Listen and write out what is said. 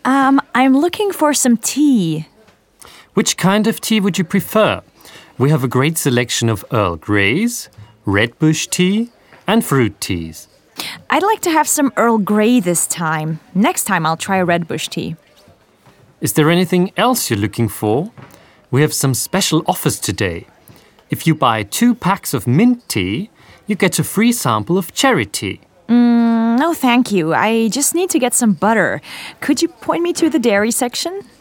I'm looking for some tea. Which kind of tea would you prefer? We have a great selection of Earl Greys, Red Bush tea, and fruit teas. I'd like to have some Earl Grey this time. Next time I'll try Red Bush tea. Is there anything else you're looking for? We have some special offers today. If you buy 2 packs of mint tea, you get a free sample of cherry tea. No, thank you. I just need to get some butter. Could you point me to the dairy section?